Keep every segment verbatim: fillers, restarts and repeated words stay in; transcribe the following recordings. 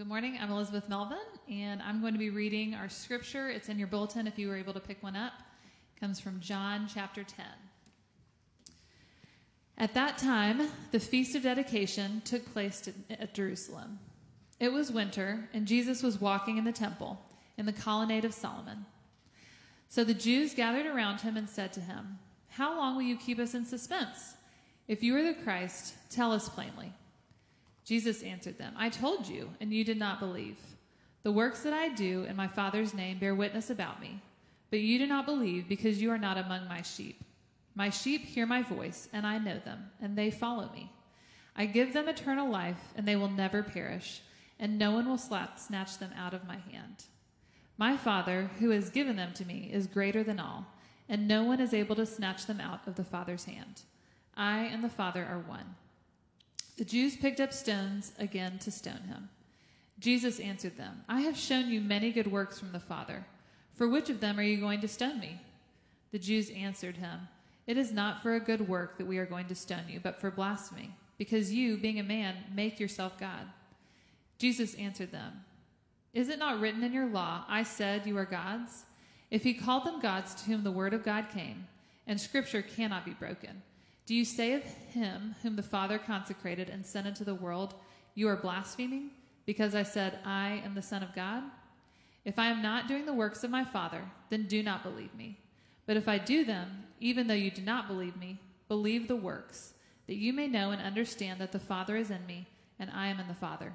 Good morning. I'm Elizabeth Melvin, and I'm going to be reading our scripture. It's in your bulletin if you were able to pick one up. It comes from John chapter ten. At that time, the Feast of Dedication took place at Jerusalem. It was winter, and Jesus was walking in the temple, in the colonnade of Solomon. So the Jews gathered around him and said to him, "How long will you keep us in suspense? If you are the Christ, tell us plainly." Jesus answered them, "I told you, and you did not believe. The works that I do in my Father's name bear witness about me, but you do not believe because you are not among my sheep. My sheep hear my voice, and I know them, and they follow me. I give them eternal life, and they will never perish, and no one will slap, snatch them out of my hand. My Father, who has given them to me, is greater than all, and no one is able to snatch them out of the Father's hand. I and the Father are one." The Jews picked up stones again to stone him. Jesus answered them, "I have shown you many good works from the Father. For which of them are you going to stone me?" The Jews answered him, "It is not for a good work that we are going to stone you, but for blasphemy, because you, being a man, make yourself God." Jesus answered them, "Is it not written in your law, 'I said you are gods'? If he called them gods to whom the word of God came, and scripture cannot be broken, do you say of him whom the Father consecrated and sent into the world, 'You are blaspheming, because I said I am the Son of God'? If I am not doing the works of my Father, then do not believe me. But if I do them, even though you do not believe me, believe the works, that you may know and understand that the Father is in me, and I am in the Father."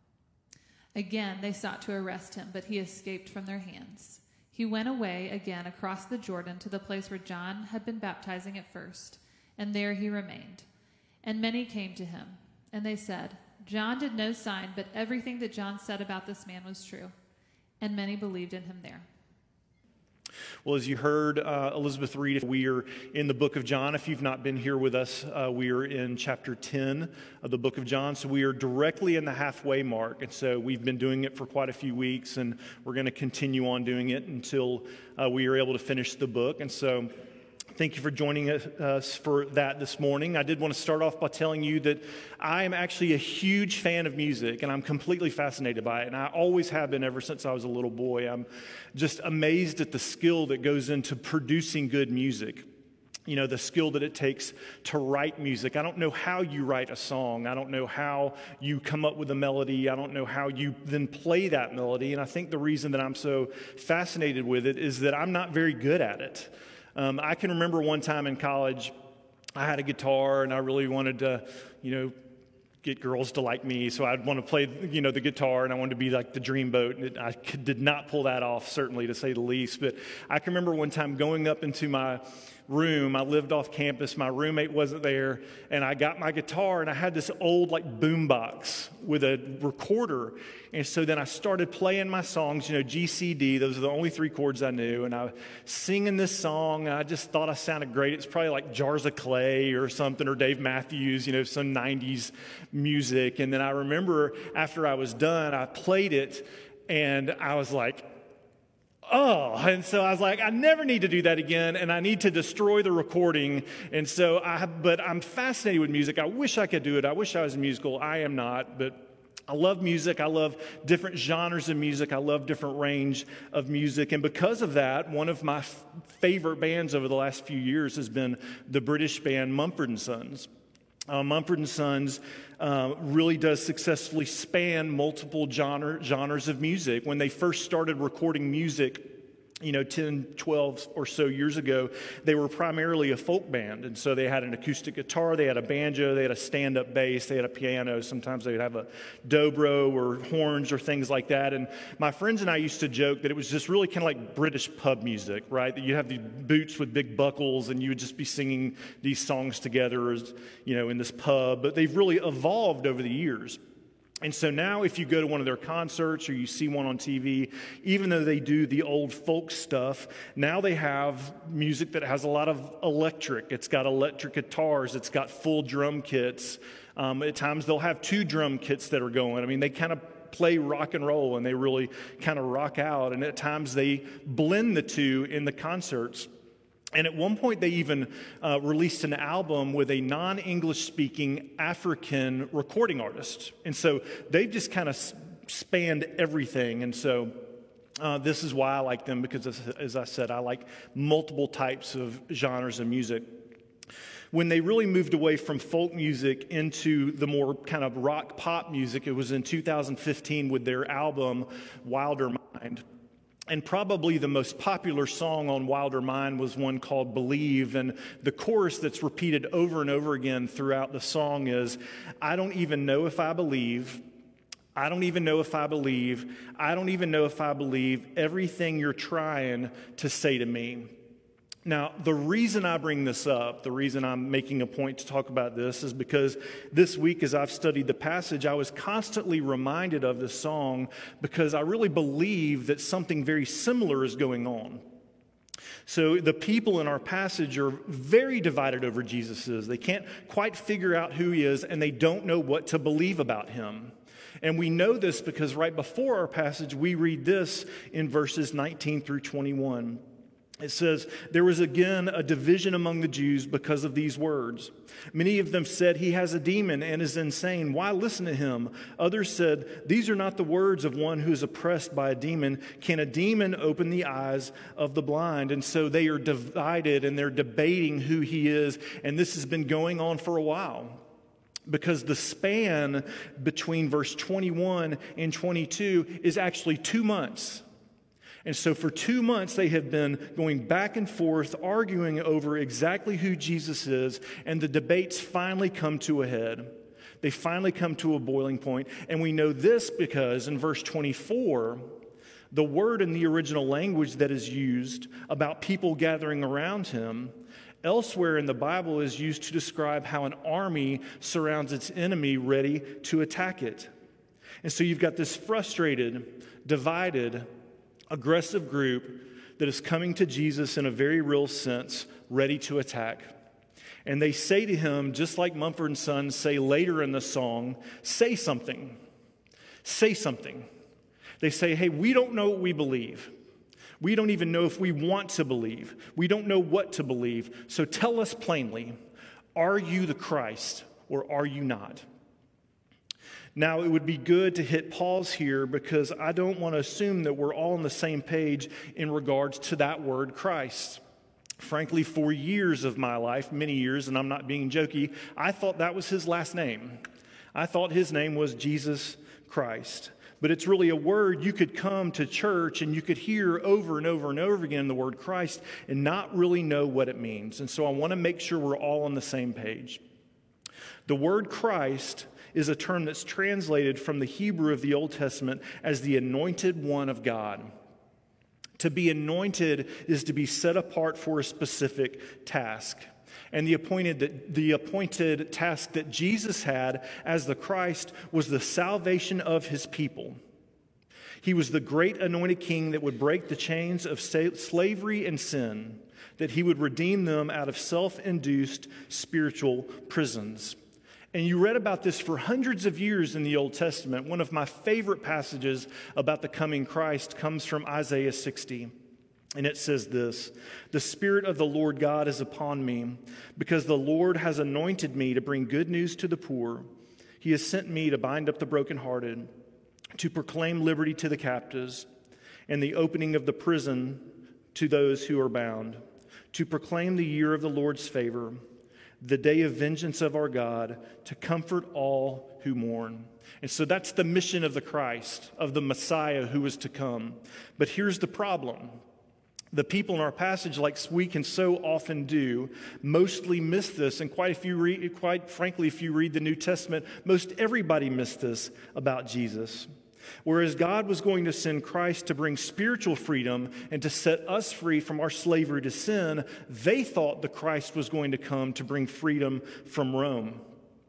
Again they sought to arrest him, but he escaped from their hands. He went away again across the Jordan to the place where John had been baptizing at first, and there he remained. And many came to him, and they said, "John did no sign, but everything that John said about this man was true." And many believed in him there. Well, as you heard uh, Elizabeth read, we are in the book of John. If you've not been here with us, uh, we are in chapter ten of the book of John. So we are directly in the halfway mark. And so we've been doing it for quite a few weeks, and we're going to continue on doing it until uh, we are able to finish the book. And so thank you for joining us for that this morning. I did want to start off by telling you that I am actually a huge fan of music, and I'm completely fascinated by it, and I always have been ever since I was a little boy. I'm just amazed at the skill that goes into producing good music. You know, the skill that it takes to write music. I don't know how you write a song. I don't know how you come up with a melody. I don't know how you then play that melody, and I think the reason that I'm so fascinated with it is that I'm not very good at it. Um, I can remember one time in college, I had a guitar and I really wanted to, you know, get girls to like me. So I'd want to play, you know, the guitar, and I wanted to be like the dreamboat. And it, I could, did not pull that off, certainly, to say the least. But I can remember one time going up into my room. I lived off campus. My roommate wasn't there, and I got my guitar, and I had this old like boom box with a recorder. And so then I started playing my songs, you know, G, C, D. Those are the only three chords I knew. And I was singing this song. And I just thought I sounded great. It's probably like Jars of Clay or something, or Dave Matthews, you know, some nineties music. And then I remember after I was done, I played it, and I was like, oh, and so I was like, I never need to do that again, and I need to destroy the recording. And so I, but I'm fascinated with music. I wish I could do it. I wish I was musical. I am not, but I love music. I love different genres of music. I love different range of music. And because of that, one of my f- favorite bands over the last few years has been the British band Mumford and Sons. Uh, Mumford and Sons uh, really does successfully span multiple genre, genres of music. When they first started recording music, you know, ten, twelve or so years ago, they were primarily a folk band. And so they had an acoustic guitar, they had a banjo, they had a stand-up bass, they had a piano. Sometimes they would have a dobro or horns or things like that. And my friends and I used to joke that it was just really kind of like British pub music, right? That you have these boots with big buckles, and you would just be singing these songs together, as, you know, in this pub. But they've really evolved over the years. And so now if you go to one of their concerts or you see one on T V, even though they do the old folk stuff, now they have music that has a lot of electric. It's got electric guitars. It's got full drum kits. Um, at times they'll have two drum kits that are going. I mean, they kind of play rock and roll, and they really kind of rock out. And at times they blend the two in the concerts. And at one point, they even uh, released an album with a non-English speaking African recording artist. And so they've just kind of spanned everything. And so uh, this is why I like them, because as, as I said, I like multiple types of genres of music. When they really moved away from folk music into the more kind of rock pop music, it was in two thousand fifteen with their album Wilder Mind. And probably the most popular song on Wilder Mind was one called Believe. And the chorus that's repeated over and over again throughout the song is, I don't even know if I believe. I don't even know if I believe. I don't even know if I believe everything you're trying to say to me. Now, the reason I bring this up, the reason I'm making a point to talk about this, is because this week as I've studied the passage, I was constantly reminded of this song because I really believe that something very similar is going on. So the people in our passage are very divided over Jesus is. They can't quite figure out who he is, and they don't know what to believe about him. And we know this because right before our passage, we read this in verses nineteen through twenty-one. It says, there was again a division among the Jews because of these words. Many of them said, he has a demon and is insane. Why listen to him? Others said, these are not the words of one who is oppressed by a demon. Can a demon open the eyes of the blind? And so they are divided and they're debating who he is. And this has been going on for a while. Because the span between verse twenty-one and twenty-two is actually two months. And so for two months, they have been going back and forth, arguing over exactly who Jesus is, and the debates finally come to a head. They finally come to a boiling point. And we know this because in verse twenty-four, the word in the original language that is used about people gathering around him, elsewhere in the Bible is used to describe how an army surrounds its enemy ready to attack it. And so you've got this frustrated, divided, aggressive group that is coming to Jesus in a very real sense, ready to attack. And they say to him, just like Mumford and Sons say later in the song, say something. Say something. They say, hey, we don't know what we believe. We don't even know if we want to believe. We don't know what to believe. So tell us plainly, are you the Christ or are you not? Now, it would be good to hit pause here because I don't want to assume that we're all on the same page in regards to that word Christ. Frankly, for years of my life, many years, and I'm not being jokey, I thought that was his last name. I thought his name was Jesus Christ. But it's really a word you could come to church and you could hear over and over and over again the word Christ and not really know what it means. And so I want to make sure we're all on the same page. The word Christ is a term that's translated from the Hebrew of the Old Testament as the anointed one of God. To be anointed is to be set apart for a specific task. And the appointed, the appointed task that Jesus had as the Christ was the salvation of his people. He was the great anointed king that would break the chains of slavery and sin, that he would redeem them out of self-induced spiritual prisons. And you read about this for hundreds of years in the Old Testament. One of my favorite passages about the coming Christ comes from Isaiah sixty. And it says this, the Spirit of the Lord God is upon me, because the Lord has anointed me to bring good news to the poor. He has sent me to bind up the brokenhearted, to proclaim liberty to the captives, and the opening of the prison to those who are bound, to proclaim the year of the Lord's favor, the day of vengeance of our God, to comfort all who mourn. And so that's the mission of the Christ, of the Messiah who is to come. But here's the problem. The people in our passage, like we can so often do, mostly miss this. And quite, if you read, quite frankly, if you read the New Testament, most everybody missed this about Jesus. Whereas God was going to send Christ to bring spiritual freedom and to set us free from our slavery to sin, they thought the Christ was going to come to bring freedom from Rome.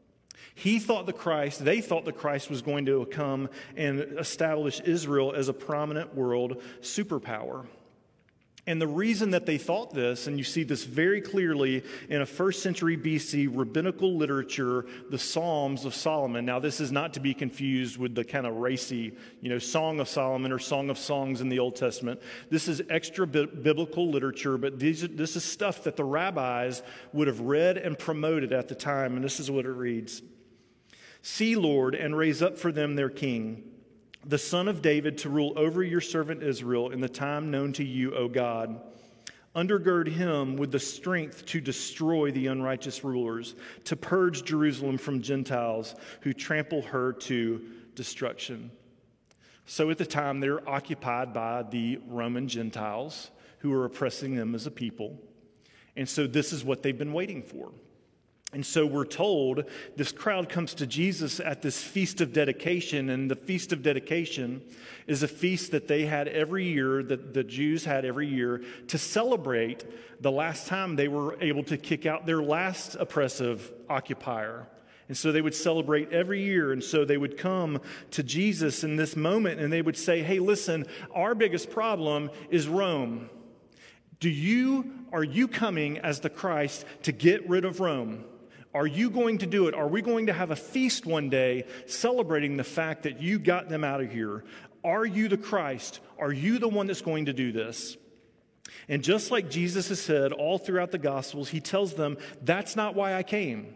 He thought the Christ, they thought the Christ was going to come and establish Israel as a prominent world superpower. And the reason that they thought this, and you see this very clearly in a first century B C rabbinical literature, the Psalms of Solomon. Now, this is not to be confused with the kind of racy, you know, Song of Solomon or Song of Songs in the Old Testament. This is extra biblical literature, but these, this is stuff that the rabbis would have read and promoted at the time. And this is what it reads. See, Lord, and raise up for them their king, the Son of David, to rule over your servant Israel in the time known to you, O God. Undergird him with the strength to destroy the unrighteous rulers, to purge Jerusalem from Gentiles who trample her to destruction." So at the time, they're occupied by the Roman Gentiles who are oppressing them as a people. And so this is what they've been waiting for. And so we're told this crowd comes to Jesus at this Feast of Dedication, and the Feast of Dedication is a feast that they had every year, that the Jews had every year, to celebrate the last time they were able to kick out their last oppressive occupier. And so they would celebrate every year, and so they would come to Jesus in this moment, and they would say, "Hey, listen, our biggest problem is Rome. Do you, are you coming as the Christ to get rid of Rome? Are you going to do it? Are we going to have a feast one day celebrating the fact that you got them out of here? Are you the Christ? Are you the one that's going to do this?" And just like Jesus has said all throughout the Gospels, he tells them, "That's not why I came.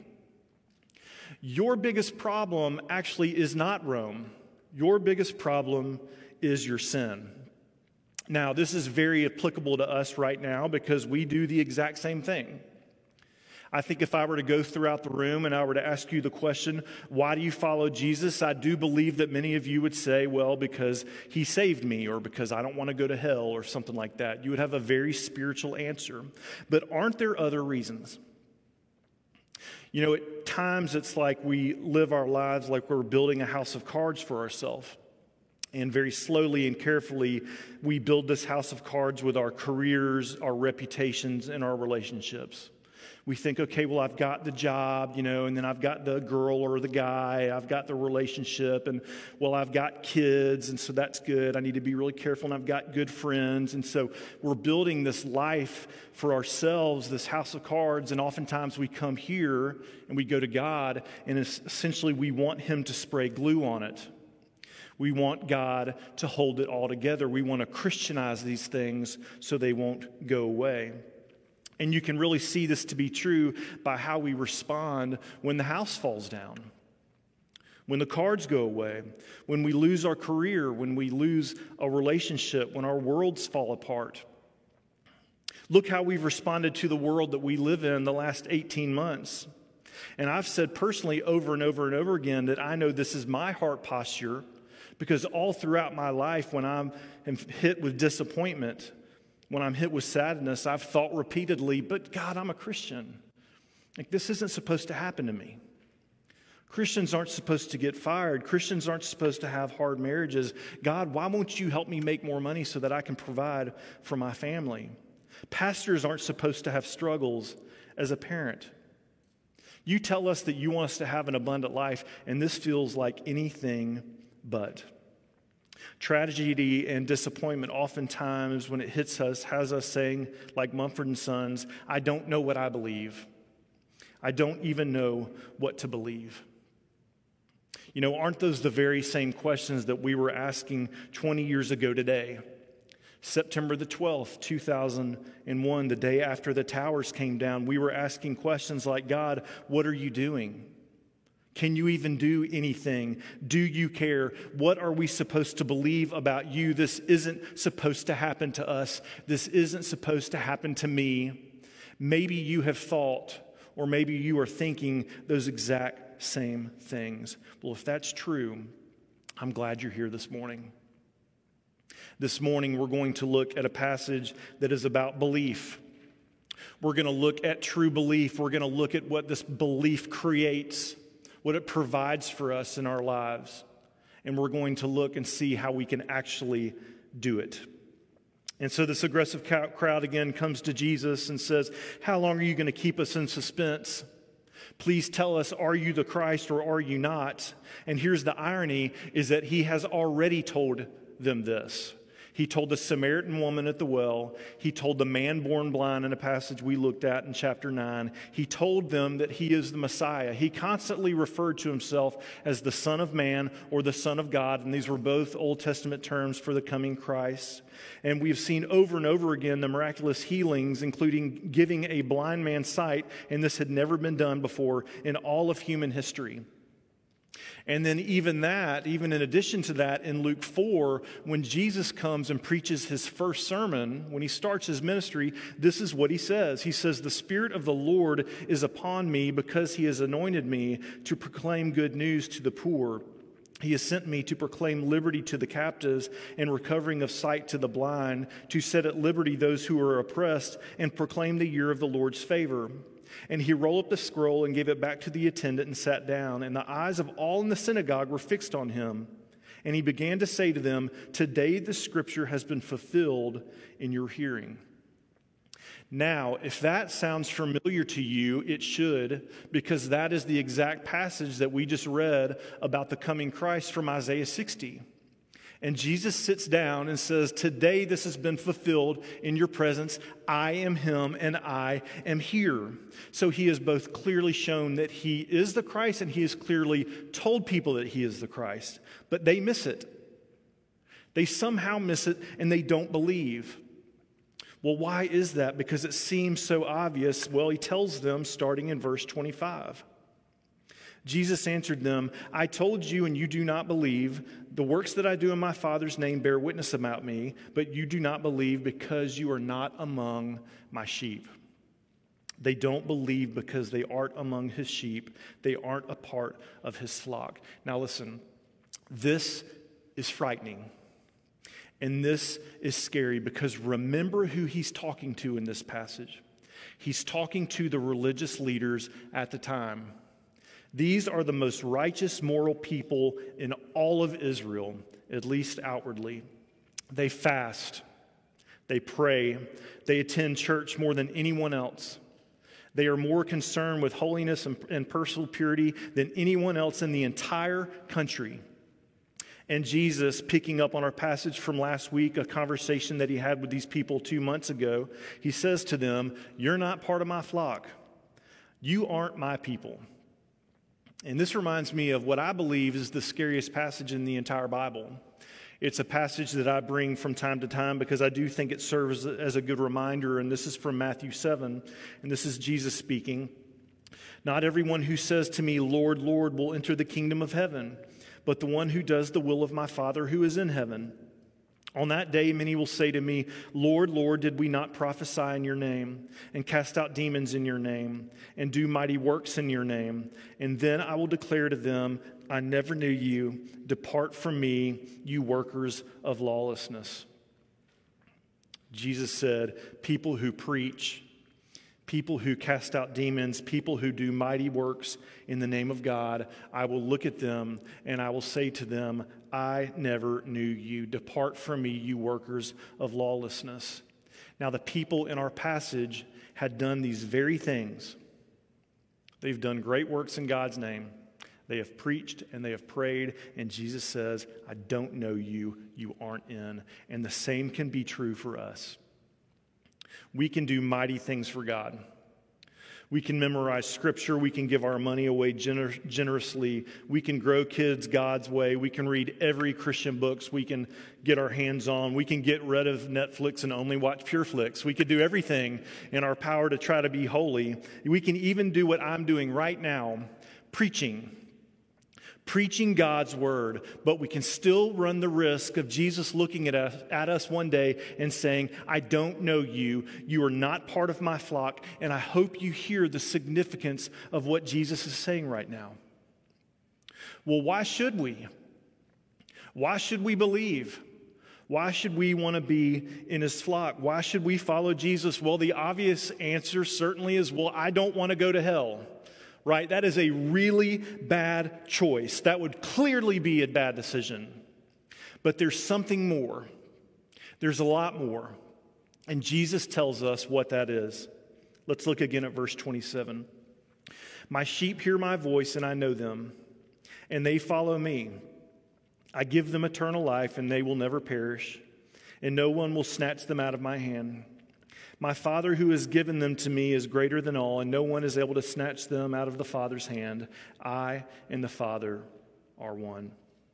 Your biggest problem actually is not Rome. Your biggest problem is your sin." Now, this is very applicable to us right now because we do the exact same thing. I think if I were to go throughout the room and I were to ask you the question, why do you follow Jesus? I do believe that many of you would say, well, because he saved me, or because I don't want to go to hell, or something like that. You would have a very spiritual answer. But aren't there other reasons? You know, at times it's like we live our lives like we're building a house of cards for ourselves. And very slowly and carefully, we build this house of cards with our careers, our reputations, and our relationships. We think, okay, well, I've got the job, you know, and then I've got the girl or the guy, I've got the relationship, and, well, I've got kids, and so that's good. I need to be really careful, and I've got good friends. And so we're building this life for ourselves, this house of cards, and oftentimes we come here and we go to God, and essentially we want him to spray glue on it. We want God to hold it all together. We want to Christianize these things so they won't go away. And you can really see this to be true by how we respond when the house falls down, when the cards go away, when we lose our career, when we lose a relationship, when our worlds fall apart. Look how we've responded to the world that we live in the last eighteen months. And I've said personally over and over and over again that I know this is my heart posture, because all throughout my life when I'm hit with disappointment, when I'm hit with sadness, I've thought repeatedly, but God, I'm a Christian. Like, this isn't supposed to happen to me. Christians aren't supposed to get fired. Christians aren't supposed to have hard marriages. God, why won't you help me make more money so that I can provide for my family? Pastors aren't supposed to have struggles as a parent. You tell us that you want us to have an abundant life, and this feels like anything but. Tragedy and disappointment oftentimes when it hits us has us saying, like Mumford and Sons, I don't know what I believe. I don't even know what to believe. You know, aren't those the very same questions that we were asking twenty years ago today? September the twelfth, two thousand one, the day after the towers came down, we were asking questions like, God, what are you doing? Can you even do anything? Do you care? What are we supposed to believe about you? This isn't supposed to happen to us. This isn't supposed to happen to me. Maybe you have thought, or maybe you are thinking those exact same things. Well, if that's true, I'm glad you're here this morning. This morning, we're going to look at a passage that is about belief. We're going to look at true belief. We're going to look at what this belief creates, what it provides for us in our lives. And we're going to look and see how we can actually do it. And so this aggressive crowd again comes to Jesus and says, how long are you going to keep us in suspense? Please tell us, are you the Christ or are you not? And here's the irony, is that he has already told them this. He told the Samaritan woman at the well. He told the man born blind in a passage we looked at in chapter nine. He told them that he is the Messiah. He constantly referred to himself as the Son of Man or the Son of God, and these were both Old Testament terms for the coming Christ. And we've seen over and over again the miraculous healings, including giving a blind man sight, and this had never been done before in all of human history. And then even that, even in addition to that, in Luke four, when Jesus comes and preaches his first sermon, when he starts his ministry, this is what he says. He says, "The Spirit of the Lord is upon me because he has anointed me to proclaim good news to the poor. He has sent me to proclaim liberty to the captives and recovering of sight to the blind, to set at liberty those who are oppressed, and proclaim the year of the Lord's favor." And he rolled up the scroll and gave it back to the attendant and sat down. And the eyes of all in the synagogue were fixed on him. And he began to say to them, "Today the scripture has been fulfilled in your hearing." Now, if that sounds familiar to you, it should, because that is the exact passage that we just read about the coming Christ from Isaiah sixty. And Jesus sits down and says, "Today this has been fulfilled in your presence. I am him and I am here." So he has both clearly shown that he is the Christ and he has clearly told people that he is the Christ. But they miss it. They somehow miss it and they don't believe. Well, why is that? Because it seems so obvious. Well, he tells them starting in verse twenty-five. Jesus answered them, "I told you and you do not believe. The works that I do in my Father's name bear witness about me, but you do not believe because you are not among my sheep." They don't believe because they aren't among his sheep. They aren't a part of his flock. Now listen, this is frightening. And this is scary because remember who he's talking to in this passage. He's talking to the religious leaders at the time. These are the most righteous, moral people in all of Israel, at least outwardly. They fast, they pray, they attend church more than anyone else. They are more concerned with holiness and, and personal purity than anyone else in the entire country. And Jesus, picking up on our passage from last week, a conversation that he had with these people two months ago, he says to them, "You're not part of my flock. You aren't my people." And this reminds me of what I believe is the scariest passage in the entire Bible. It's a passage that I bring from time to time because I do think it serves as a good reminder, and this is from Matthew seven, and this is Jesus speaking. "Not everyone who says to me, 'Lord, Lord,' will enter the kingdom of heaven, but the one who does the will of my Father who is in heaven. On that day, many will say to me, 'Lord, Lord, did we not prophesy in your name, and cast out demons in your name, and do mighty works in your name?' And then I will declare to them, 'I never knew you. Depart from me, you workers of lawlessness.'" Jesus said, people who preach, people who cast out demons, people who do mighty works in the name of God, I will look at them and I will say to them, "I never knew you. Depart from me, you workers of lawlessness." Now, the people in our passage had done these very things. They've done great works in God's name. They have preached and they have prayed, and Jesus says, "I don't know you. You aren't in." And the same can be true for us. We can do mighty things for God. We can memorize scripture. We can give our money away gener- generously. We can grow kids God's way. We can read every Christian books we can get our hands on. We can get rid of Netflix and only watch Pure Flix. We could do everything in our power to try to be holy. We can even do what I'm doing right now, preaching. Preaching God's word, but we can still run the risk of Jesus looking at us, at us one day and saying, "I don't know you. You are not part of my flock." And I hope you hear the significance of what Jesus is saying right now. Well, why should we? Why should we believe? Why should we want to be in his flock? Why should we follow Jesus? Well, the obvious answer certainly is, well, I don't want to go to hell. Right? That is a really bad choice. That would clearly be a bad decision. But there's something more. There's a lot more. And Jesus tells us what that is. Let's look again at verse twenty-seven. "My sheep hear my voice, and I know them, and they follow me. I give them eternal life, and they will never perish, and no one will snatch them out of my hand. My Father who has given them to me is greater than all, and no one is able to snatch them out of the Father's hand. I and the Father are one."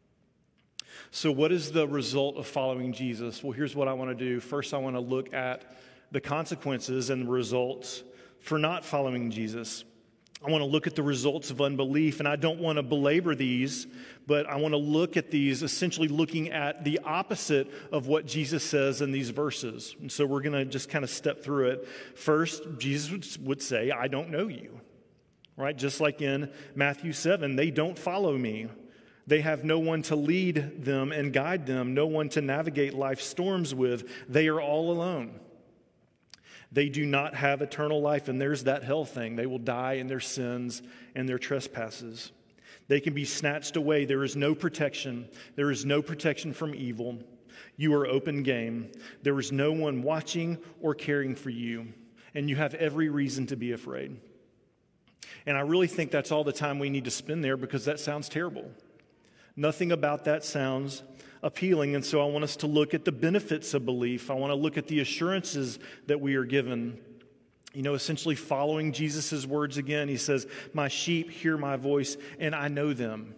So what is the result of following Jesus? Well, here's what I want to do. First, I want to look at the consequences and the results for not following Jesus. I want to look at the results of unbelief, and I don't want to belabor these, but I want to look at these essentially looking at the opposite of what Jesus says in these verses. And so we're going to just kind of step through it. First, Jesus would say, I don't know you, right? Just like in Matthew seven, they don't follow me. They have no one to lead them and guide them, no one to navigate life's storms with. They are all alone. They do not have eternal life, and there's that hell thing. They will die in their sins and their trespasses. They can be snatched away. There is no protection. There is no protection from evil. You are open game. There is no one watching or caring for you, and you have every reason to be afraid. And I really think that's all the time we need to spend there, because that sounds terrible. Nothing about that sounds appealing, and so I want us to look at the benefits of belief. I want to look at the assurances that we are given. You know, essentially following Jesus' words again. He says, my sheep hear my voice, and I know them.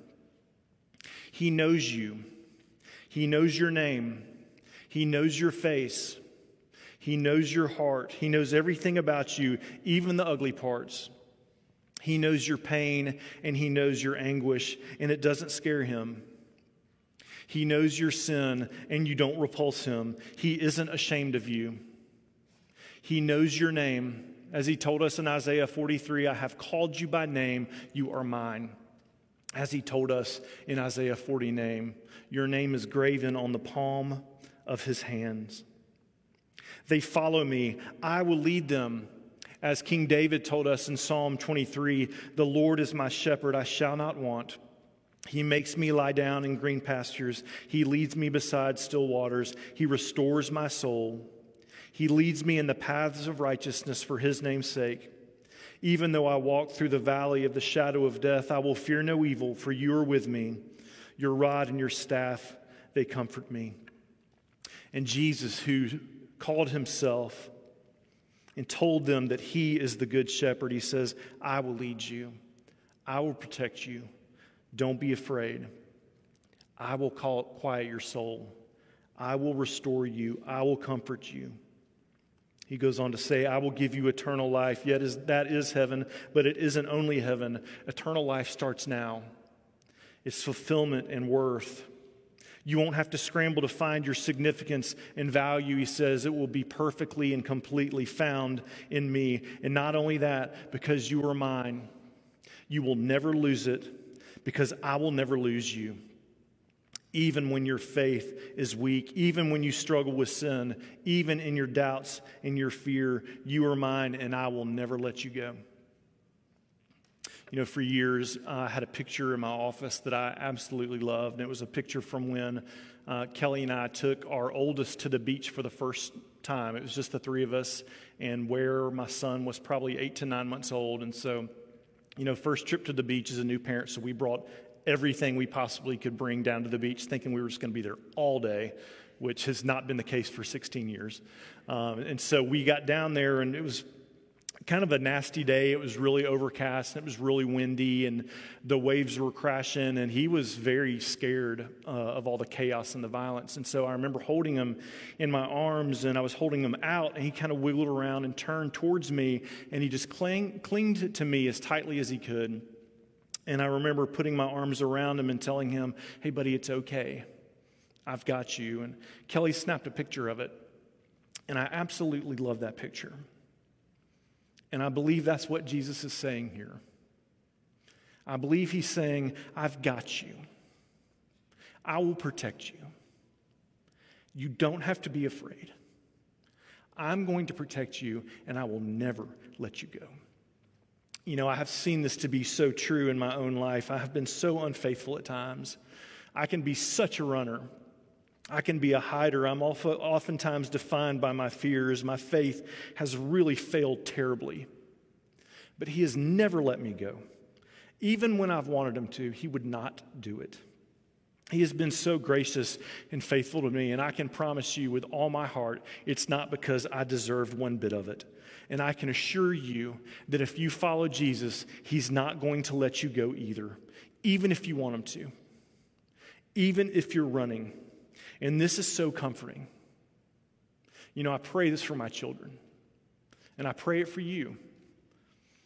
He knows you. He knows your name. He knows your face. He knows your heart. He knows everything about you, even the ugly parts. He knows your pain, and he knows your anguish, and it doesn't scare him. He knows your sin, and you don't repulse him. He isn't ashamed of you. He knows your name. As he told us in Isaiah forty-three, I have called you by name, you are mine. As he told us in Isaiah forty name, your name is graven on the palm of his hands. They follow me, I will lead them. As King David told us in Psalm twenty-three, the Lord is my shepherd, I shall not want. He makes me lie down in green pastures. He leads me beside still waters. He restores my soul. He leads me in the paths of righteousness for his name's sake. Even though I walk through the valley of the shadow of death, I will fear no evil, for you are with me. Your rod and your staff, they comfort me. And Jesus, who called himself and told them that he is the good shepherd, he says, I will lead you. I will protect you. Don't be afraid. I will call, quiet your soul. I will restore you. I will comfort you. He goes on to say, I will give you eternal life. Yet is, that is heaven, but it isn't only heaven. Eternal life starts now. It's fulfillment and worth. You won't have to scramble to find your significance and value, he says. It will be perfectly and completely found in me. And not only that, because you are mine, you will never lose it, because I will never lose you. Even when your faith is weak, even when you struggle with sin, even in your doubts and your fear, you are mine and I will never let you go. You know, for years, uh, I had a picture in my office that I absolutely loved, and it was a picture from when uh, Kelly and I took our oldest to the beach for the first time. It was just the three of us, and where my son was probably eight to nine months old, and so You know, first trip to the beach as a new parent, so we brought everything we possibly could bring down to the beach, thinking we were just going to be there all day, which has not been the case for sixteen years. Um, and so we got down there, and it was kind of a nasty day. It was really overcast, and it was really windy, and the waves were crashing, and he was very scared uh, of all the chaos and the violence. And so I remember holding him in my arms, and I was holding him out, and he kind of wiggled around and turned towards me, and he just cling, clinged to me as tightly as he could. And I remember putting my arms around him and telling him, hey, buddy, it's okay. I've got you. And Kelly snapped a picture of it, and I absolutely love that picture. And I believe that's what Jesus is saying here. I believe he's saying, I've got you. I will protect you. You don't have to be afraid. I'm going to protect you, and I will never let you go. You know, I have seen this to be so true in my own life. I have been so unfaithful at times. I can be such a runner. I can be a hider. I'm oftentimes defined by my fears. My faith has really failed terribly. But he has never let me go. Even when I've wanted him to, he would not do it. He has been so gracious and faithful to me, and I can promise you with all my heart, it's not because I deserved one bit of it. And I can assure you that if you follow Jesus, he's not going to let you go either, even if you want him to, even if you're running. And this is so comforting. You know, I pray this for my children, and I pray it for you.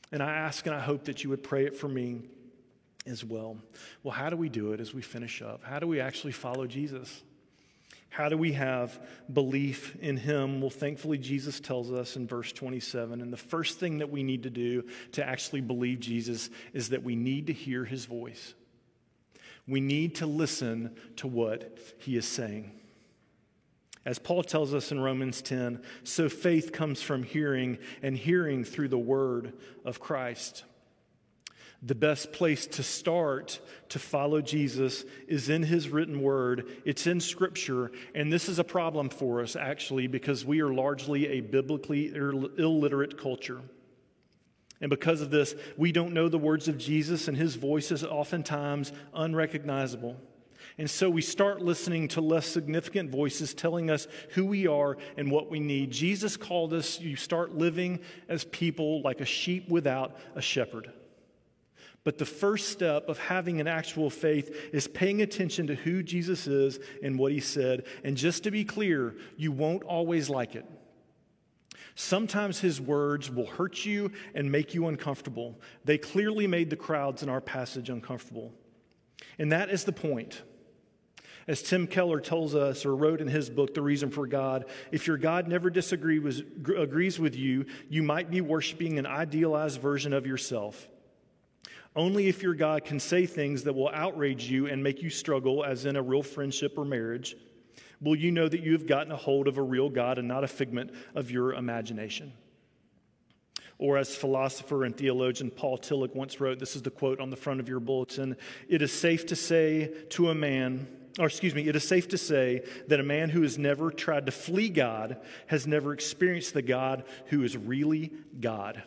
And I ask and I hope that you would pray it for me as well. Well, how do we do it as we finish up? How do we actually follow Jesus? How do we have belief in him? Well, thankfully, Jesus tells us in verse twenty-seven, and the first thing that we need to do to actually believe Jesus is that we need to hear his voice. We need to listen to what he is saying. As Paul tells us in Romans ten, so faith comes from hearing, and hearing through the word of Christ. The best place to start to follow Jesus is in his written word. It's in Scripture, and this is a problem for us, actually, because we are largely a biblically illiterate culture. And because of this, we don't know the words of Jesus, and his voice is oftentimes unrecognizable. And so we start listening to less significant voices telling us who we are and what we need. Jesus called us, you start living as people like a sheep without a shepherd. But the first step of having an actual faith is paying attention to who Jesus is and what he said. And just to be clear, you won't always like it. Sometimes his words will hurt you and make you uncomfortable. They clearly made the crowds in our passage uncomfortable. And that is the point. As Tim Keller tells us, or wrote in his book, The Reason for God, if your God never disagree with, agrees with you, you might be worshiping an idealized version of yourself. Only if your God can say things that will outrage you and make you struggle, as in a real friendship or marriage, will you know that you have gotten a hold of a real God and not a figment of your imagination. Or as philosopher and theologian Paul Tillich once wrote, this is the quote on the front of your bulletin, it is safe to say to a man, or excuse me, it is safe to say that a man who has never tried to flee God has never experienced the God who is really God.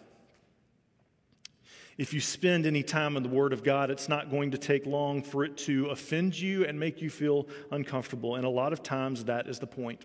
If you spend any time in the Word of God, it's not going to take long for it to offend you and make you feel uncomfortable. And a lot of times that is the point.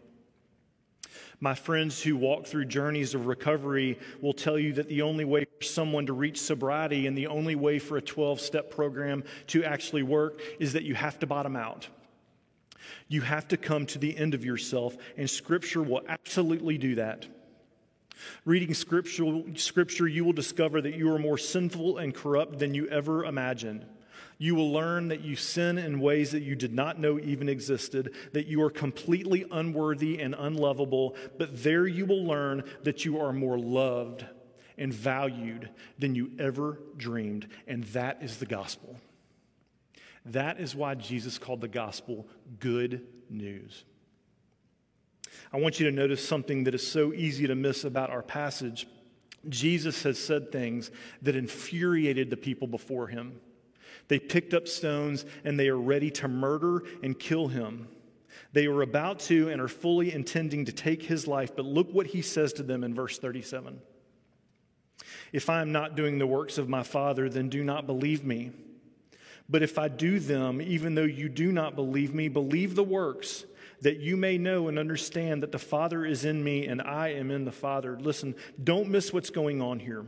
My friends who walk through journeys of recovery will tell you that the only way for someone to reach sobriety and the only way for a twelve-step program to actually work is that you have to bottom out. You have to come to the end of yourself, and Scripture will absolutely do that. Reading scripture, scripture, you will discover that you are more sinful and corrupt than you ever imagined. You will learn that you sin in ways that you did not know even existed, that you are completely unworthy and unlovable, but there you will learn that you are more loved and valued than you ever dreamed, and that is the gospel. That is why Jesus called the gospel good news. I want you to notice something that is so easy to miss about our passage. Jesus has said things that infuriated the people before him. They picked up stones and they are ready to murder and kill him. They were about to and are fully intending to take his life, but look what he says to them in verse thirty-seven. If I am not doing the works of my Father, then do not believe me. But if I do them, even though you do not believe me, believe the works, that you may know and understand that the Father is in me and I am in the Father. Listen, don't miss what's going on here.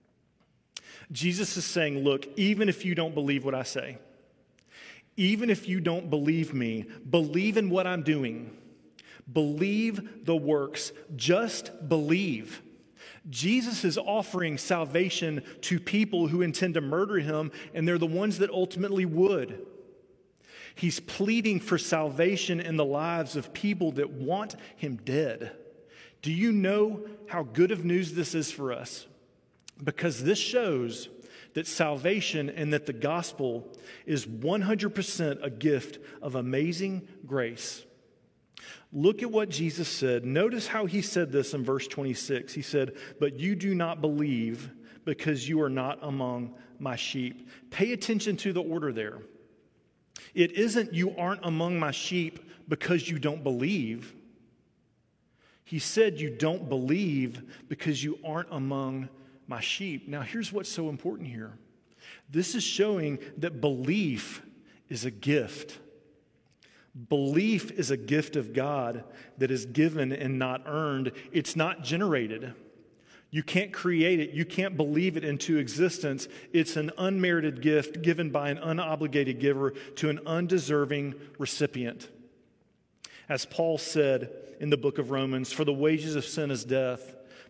Jesus is saying, look, even if you don't believe what I say, even if you don't believe me, believe in what I'm doing. Believe the works. Just believe. Jesus is offering salvation to people who intend to murder him, and they're the ones that ultimately would. He's pleading for salvation in the lives of people that want him dead. Do you know how good of news this is for us? Because this shows that salvation and that the gospel is one hundred percent a gift of amazing grace. Look at what Jesus said. Notice how he said this in verse twenty-six. He said, "But you do not believe because you are not among my sheep." Pay attention to the order there. It isn't you aren't among my sheep because you don't believe. He said you don't believe because you aren't among my sheep. Now, here's what's so important here. This is showing that belief is a gift. Belief is a gift of God that is given and not earned. It's not generated. You can't create it. You can't believe it into existence. It's an unmerited gift given by an unobligated giver to an undeserving recipient. As Paul said in the book of Romans, "For the wages of sin is death,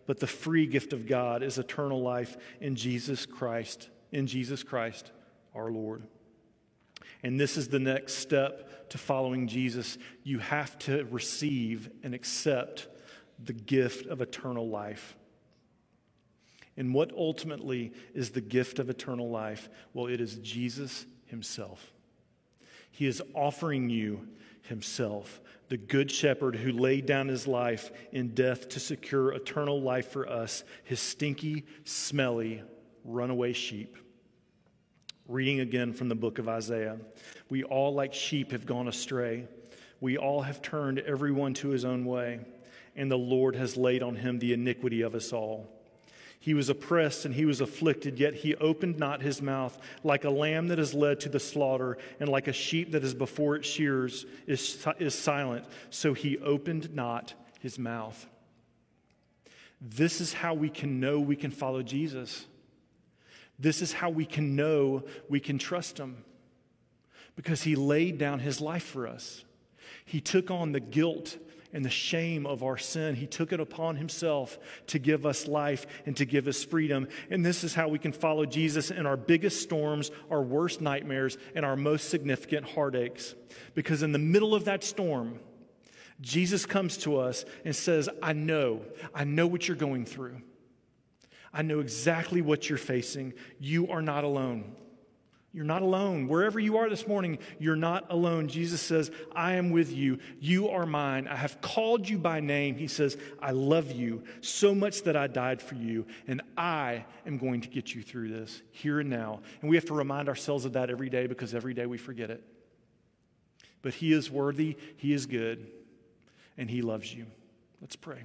but the free gift of God is eternal life in Jesus Christ, in Jesus Christ our Lord. And this is the next step to following Jesus. You have to receive and accept the gift of eternal life. And what ultimately is the gift of eternal life? Well, it is Jesus himself. He is offering you himself, the good shepherd who laid down his life in death to secure eternal life for us, his stinky, smelly, runaway sheep. Reading again from the book of Isaiah. We all like sheep have gone astray. We all have turned everyone to his own way, and the Lord has laid on him the iniquity of us all. He was oppressed and he was afflicted, yet he opened not his mouth. Like a lamb that is led to the slaughter, and like a sheep that is before its shearers is, is silent, so he opened not his mouth. This is how we can know we can follow Jesus. This is how we can know we can trust him. Because he laid down his life for us. He took on the guilt and the shame of our sin. He took it upon himself to give us life and to give us freedom. And this is how we can follow Jesus in our biggest storms, our worst nightmares, and our most significant heartaches. Because in the middle of that storm, Jesus comes to us and says, I know, I know what you're going through. I know exactly what you're facing. You are not alone. You're not alone. Wherever you are this morning, you're not alone. Jesus says, I am with you. You are mine. I have called you by name. He says, I love you so much that I died for you, and I am going to get you through this here and now. And we have to remind ourselves of that every day because every day we forget it. But he is worthy, he is good, and he loves you. Let's pray.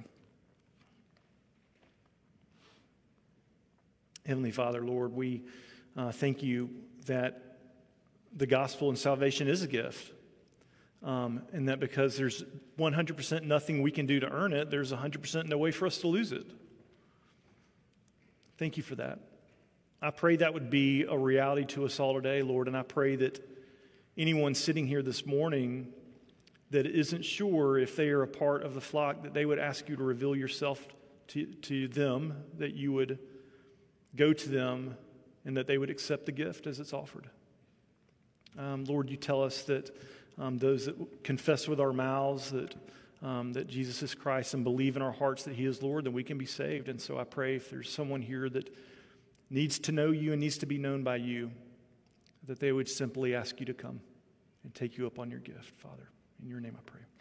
Heavenly Father, Lord, we uh, thank you that the gospel and salvation is a gift. Um, and that because there's one hundred percent nothing we can do to earn it, there's one hundred percent no way for us to lose it. Thank you for that. I pray that would be a reality to us all today, Lord, and I pray that anyone sitting here this morning that isn't sure if they are a part of the flock, that they would ask you to reveal yourself to, to them, that you would go to them, and that they would accept the gift as it's offered. Um, Lord, you tell us that um, those that confess with our mouths that um, that Jesus is Christ and believe in our hearts that he is Lord, that we can be saved. And so I pray if there's someone here that needs to know you and needs to be known by you, that they would simply ask you to come and take you up on your gift, Father. In your name I pray.